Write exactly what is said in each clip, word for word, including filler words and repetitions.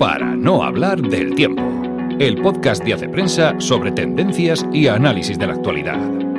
Para no hablar del tiempo, el podcast de Hace Prensa sobre tendencias y análisis de la actualidad.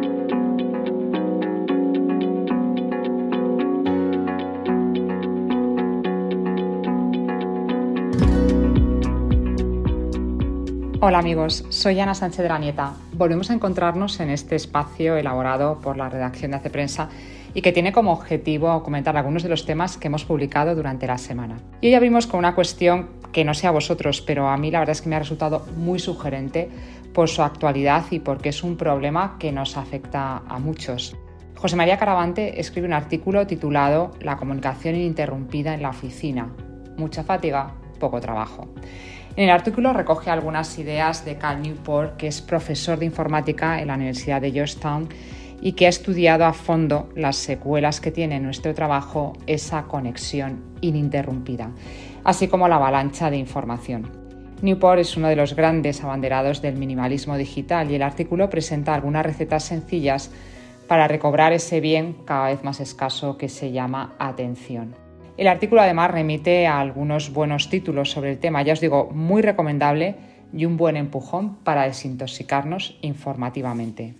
Hola amigos, soy Ana Sánchez de la Nieta. Volvemos a encontrarnos en este espacio elaborado por la redacción de Hace Prensa y que tiene como objetivo comentar algunos de los temas que hemos publicado durante la semana. Y hoy abrimos con una cuestión que no sé a vosotros, pero a mí la verdad es que me ha resultado muy sugerente por su actualidad y porque es un problema que nos afecta a muchos. José María Caravante escribe un artículo titulado La comunicación ininterrumpida en la oficina. Mucha fatiga, poco trabajo. En el artículo recoge algunas ideas de Cal Newport, que es profesor de informática en la Universidad de Georgetown y que ha estudiado a fondo las secuelas que tiene en nuestro trabajo esa conexión ininterrumpida, así como la avalancha de información. Newport es uno de los grandes abanderados del minimalismo digital y el artículo presenta algunas recetas sencillas para recobrar ese bien cada vez más escaso que se llama atención. El artículo además remite a algunos buenos títulos sobre el tema, ya os digo, muy recomendable y un buen empujón para desintoxicarnos informativamente.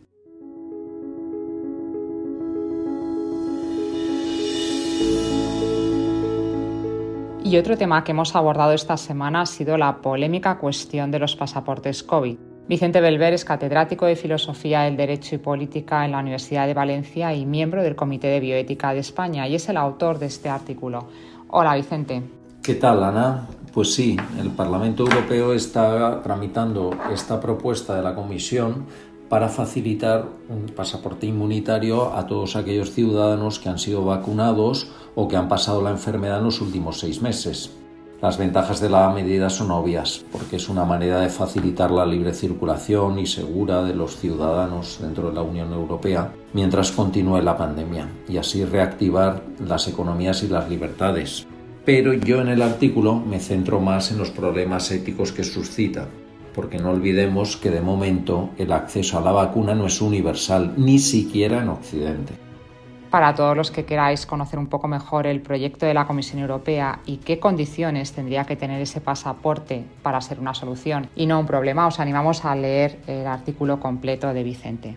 Y otro tema que hemos abordado esta semana ha sido la polémica cuestión de los pasaportes COVID. Vicente Belver es catedrático de Filosofía del Derecho y Política en la Universidad de Valencia y miembro del Comité de Bioética de España y es el autor de este artículo. Hola, Vicente. ¿Qué tal, Ana? Pues sí, el Parlamento Europeo está tramitando esta propuesta de la Comisión para facilitar un pasaporte inmunitario a todos aquellos ciudadanos que han sido vacunados o que han pasado la enfermedad en los últimos seis meses. Las ventajas de la medida son obvias, porque es una manera de facilitar la libre circulación y segura de los ciudadanos dentro de la Unión Europea mientras continúe la pandemia y así reactivar las economías y las libertades. Pero yo en el artículo me centro más en los problemas éticos que suscita, porque no olvidemos que de momento el acceso a la vacuna no es universal, ni siquiera en Occidente. Para todos los que queráis conocer un poco mejor el proyecto de la Comisión Europea y qué condiciones tendría que tener ese pasaporte para ser una solución y no un problema, os animamos a leer el artículo completo de Vicente.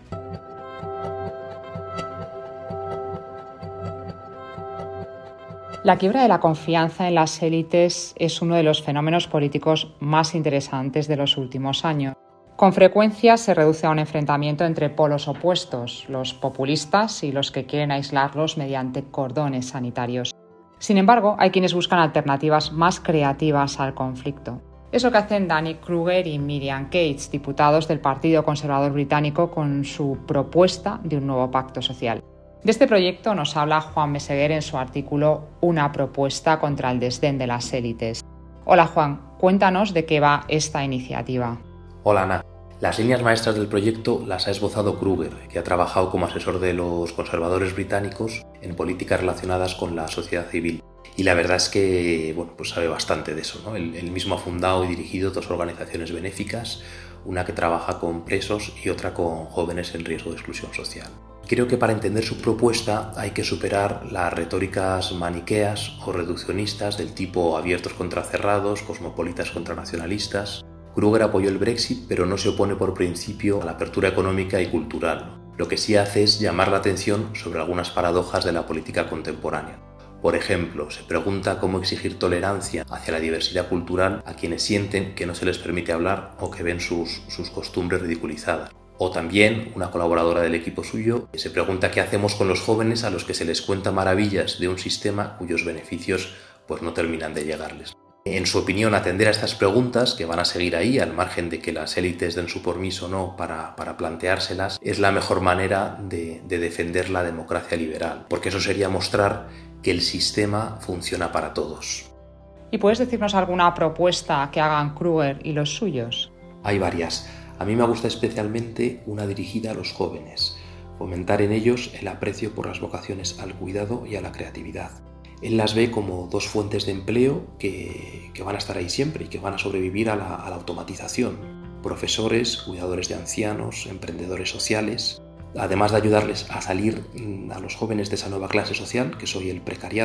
La quiebra de la confianza en las élites es uno de los fenómenos políticos más interesantes de los últimos años. Con frecuencia se reduce a un enfrentamiento entre polos opuestos, los populistas y los que quieren aislarlos mediante cordones sanitarios. Sin embargo, hay quienes buscan alternativas más creativas al conflicto. Es lo que hacen Danny Kruger y Miriam Cates, diputados del Partido Conservador Británico, con su propuesta de un nuevo pacto social. De este proyecto nos habla Juan Meseguer en su artículo Una propuesta contra el desdén de las élites. Hola Juan, cuéntanos de qué va esta iniciativa. Hola Ana. Las líneas maestras del proyecto las ha esbozado Kruger, que ha trabajado como asesor de los conservadores británicos en políticas relacionadas con la sociedad civil. Y la verdad es que bueno, pues sabe bastante de eso, ¿no? Él, él mismo ha fundado y dirigido dos organizaciones benéficas, una que trabaja con presos y otra con jóvenes en riesgo de exclusión social. Creo que para entender su propuesta hay que superar las retóricas maniqueas o reduccionistas del tipo abiertos contra cerrados, cosmopolitas contra nacionalistas. Kruger apoyó el Brexit, pero no se opone por principio a la apertura económica y cultural. Lo que sí hace es llamar la atención sobre algunas paradojas de la política contemporánea. Por ejemplo, se pregunta cómo exigir tolerancia hacia la diversidad cultural a quienes sienten que no se les permite hablar o que ven sus, sus costumbres ridiculizadas. O también, una colaboradora del equipo suyo se pregunta qué hacemos con los jóvenes a los que se les cuenta maravillas de un sistema cuyos beneficios pues, no terminan de llegarles. En su opinión, atender a estas preguntas, que van a seguir ahí, al margen de que las élites den su permiso o no para, para planteárselas, es la mejor manera de, de defender la democracia liberal, porque eso sería mostrar que el sistema funciona para todos. ¿Y puedes decirnos alguna propuesta que hagan Kruger y los suyos? Hay varias. A mí me gusta especialmente una dirigida a los jóvenes, fomentar en ellos el aprecio por las vocaciones al cuidado y a la creatividad. Él las ve como dos fuentes de empleo que, que van a estar ahí siempre y que van a sobrevivir a la, a la automatización. Profesores, cuidadores de ancianos, emprendedores sociales, además de ayudarles a salir a los jóvenes de esa nueva clase social, que soy el precariado,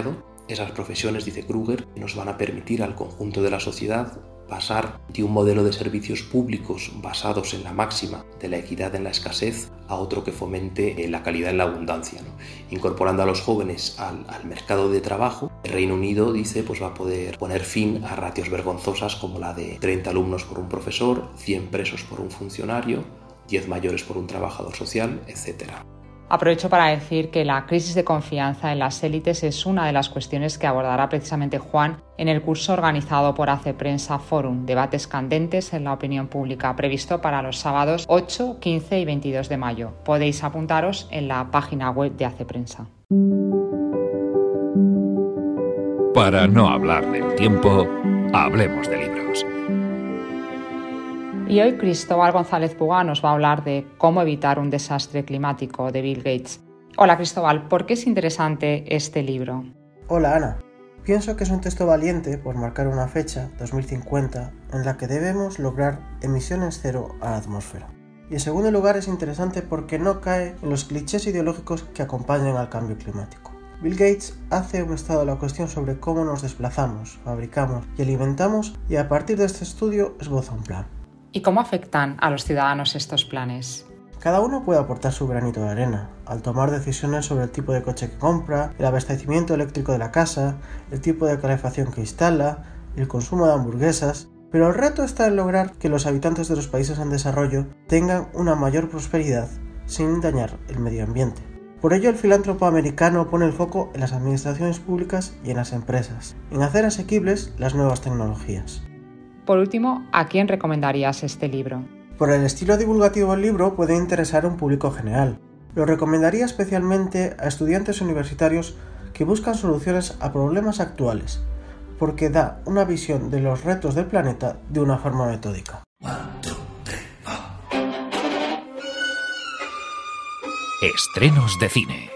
Esas profesiones, dice Kruger, nos van a permitir al conjunto de la sociedad pasar de un modelo de servicios públicos basados en la máxima de la equidad en la escasez a otro que fomente la calidad en la abundancia, ¿no? Incorporando a los jóvenes al, al mercado de trabajo, el Reino Unido, dice, pues va a poder poner fin a ratios vergonzosas como la de treinta alumnos por un profesor, cien presos por un funcionario, diez mayores por un trabajador social, etcétera. Aprovecho para decir que la crisis de confianza en las élites es una de las cuestiones que abordará precisamente Juan en el curso organizado por Hace Prensa Forum, Debates Candentes en la Opinión Pública, previsto para los sábados ocho, quince y veintidós de mayo. Podéis apuntaros en la página web de Hace Prensa. Para no hablar del tiempo, hablemos de libros. Y hoy Cristóbal González Puga nos va a hablar de Cómo evitar un desastre climático, de Bill Gates. Hola Cristóbal, ¿por qué es interesante este libro? Hola Ana, pienso que es un texto valiente por marcar una fecha, dos mil cincuenta, en la que debemos lograr emisiones cero a la atmósfera. Y en segundo lugar es interesante porque no cae en los clichés ideológicos que acompañan al cambio climático. Bill Gates hace un estado de la cuestión sobre cómo nos desplazamos, fabricamos y alimentamos, y a partir de este estudio esboza un plan. ¿Y cómo afectan a los ciudadanos estos planes? Cada uno puede aportar su granito de arena, al tomar decisiones sobre el tipo de coche que compra, el abastecimiento eléctrico de la casa, el tipo de calefacción que instala, el consumo de hamburguesas, pero el reto está en lograr que los habitantes de los países en desarrollo tengan una mayor prosperidad sin dañar el medio ambiente. Por ello, el filántropo americano pone el foco en las administraciones públicas y en las empresas, en hacer asequibles las nuevas tecnologías. Por último, ¿a quién recomendarías este libro? Por el estilo divulgativo del libro puede interesar a un público general. Lo recomendaría especialmente a estudiantes universitarios que buscan soluciones a problemas actuales, porque da una visión de los retos del planeta de una forma metódica. Estrenos de cine.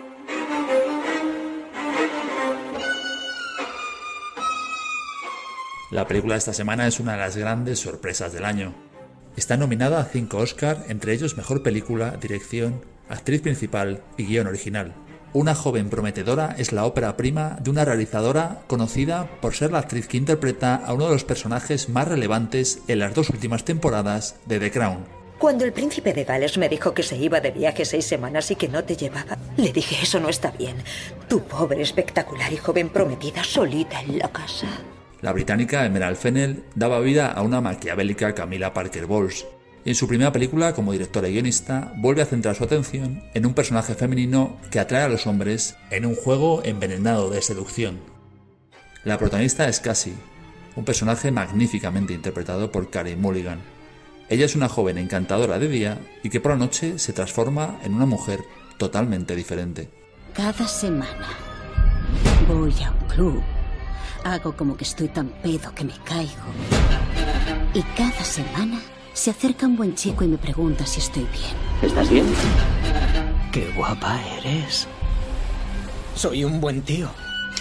La película de esta semana es una de las grandes sorpresas del año. Está nominada a cinco Oscar, entre ellos Mejor Película, Dirección, Actriz Principal y Guión Original. Una joven prometedora es la ópera prima de una realizadora conocida por ser la actriz que interpreta a uno de los personajes más relevantes en las dos últimas temporadas de The Crown. Cuando el príncipe de Gales me dijo que se iba de viaje seis semanas y que no te llevaba, le dije, eso no está bien. Tu pobre, espectacular y joven prometida solita en la casa. La británica Emerald Fennell daba vida a una maquiavélica Camilla Parker Bowles, y en su primera película como directora y guionista vuelve a centrar su atención en un personaje femenino que atrae a los hombres en un juego envenenado de seducción. La protagonista es Cassie, un personaje magníficamente interpretado por Carey Mulligan. Ella es una joven encantadora de día y que por la noche se transforma en una mujer totalmente diferente. Cada semana voy a un club. Hago como que estoy tan pedo que me caigo. Y cada semana se acerca un buen chico y me pregunta si estoy bien. ¿Estás bien? ¡Qué guapa eres! Soy un buen tío.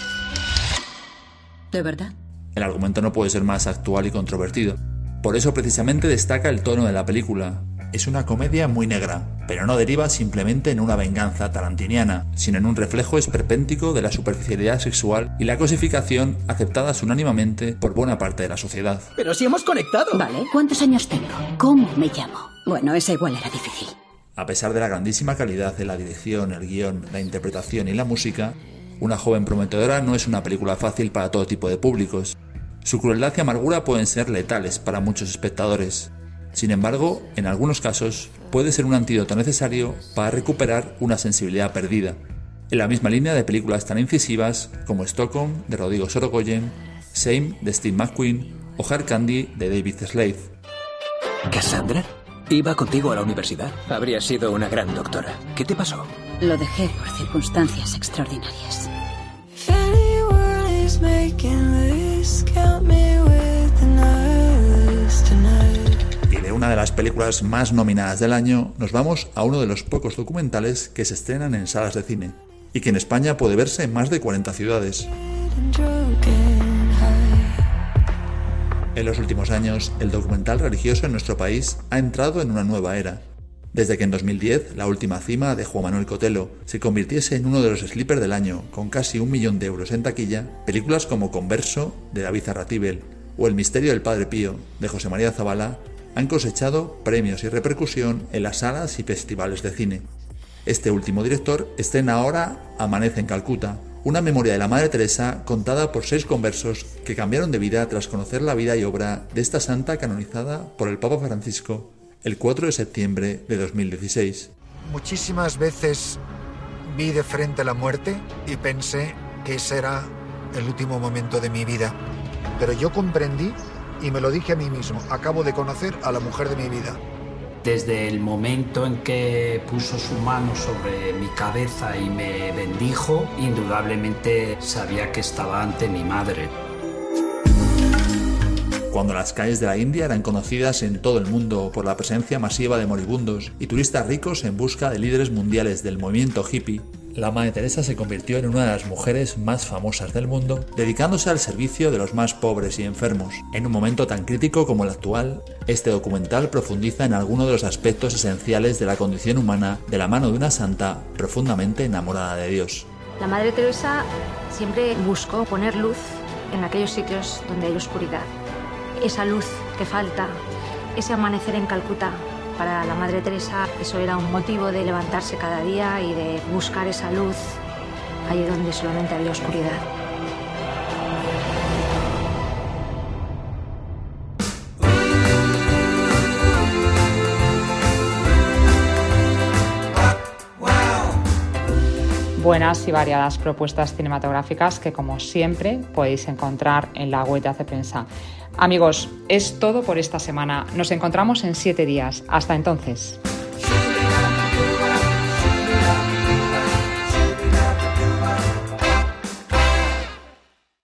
¿De verdad? El argumento no puede ser más actual y controvertido. Por eso precisamente destaca el tono de la película. Es una comedia muy negra, pero no deriva simplemente en una venganza tarantiniana, sino en un reflejo esperpéntico de la superficialidad sexual y la cosificación aceptadas unánimemente por buena parte de la sociedad. ¡Pero si hemos conectado! Vale, ¿cuántos años tengo? ¿Cómo me llamo? Bueno, esa igual era difícil. A pesar de la grandísima calidad de la dirección, el guión, la interpretación y la música, Una joven prometedora no es una película fácil para todo tipo de públicos. Su crueldad y amargura pueden ser letales para muchos espectadores. Sin embargo, en algunos casos, puede ser un antídoto necesario para recuperar una sensibilidad perdida, en la misma línea de películas tan incisivas como Stockholm, de Rodrigo Sorogoyen, Same, de Steve McQueen, o Hard Candy, de David Slade. ¿Cassandra? Iba contigo a la universidad. Habría sido una gran doctora. ¿Qué te pasó? Lo dejé por circunstancias extraordinarias. Y de una de las películas más nominadas del año, nos vamos a uno de los pocos documentales que se estrenan en salas de cine, y que en España puede verse en más de cuarenta ciudades. En los últimos años, el documental religioso en nuestro país ha entrado en una nueva era. desde que en dos mil diez La última cima de Juan Manuel Cotelo se convirtiese en uno de los sleepers del año, con casi un millón de euros en taquilla, películas como Converso, de David Zarratibel, o El misterio del Padre Pío, de José María Zabala, han cosechado premios y repercusión en las salas y festivales de cine. Este último director estrena ahora Amanece en Calcuta, una memoria de la Madre Teresa contada por seis conversos que cambiaron de vida tras conocer la vida y obra de esta santa canonizada por el Papa Francisco el cuatro de septiembre de dos mil dieciséis. Muchísimas veces vi de frente la muerte y pensé que ese era el último momento de mi vida. Pero yo comprendí y me lo dije a mí mismo: acabo de conocer a la mujer de mi vida. Desde el momento en que puso su mano sobre mi cabeza y me bendijo, indudablemente sabía que estaba ante mi madre. Cuando las calles de la India eran conocidas en todo el mundo por la presencia masiva de moribundos y turistas ricos en busca de líderes mundiales del movimiento hippie, la Madre Teresa se convirtió en una de las mujeres más famosas del mundo, dedicándose al servicio de los más pobres y enfermos. En un momento tan crítico como el actual, este documental profundiza en algunos de los aspectos esenciales de la condición humana de la mano de una santa profundamente enamorada de Dios. La Madre Teresa siempre buscó poner luz en aquellos sitios donde hay oscuridad. Esa luz que falta, ese amanecer en Calcuta, para la Madre Teresa eso era un motivo de levantarse cada día y de buscar esa luz allí donde solamente había oscuridad. Buenas y variadas propuestas cinematográficas que, como siempre, podéis encontrar en la web de Hace Prensa. Amigos, es todo por esta semana. Nos encontramos en siete días. Hasta entonces.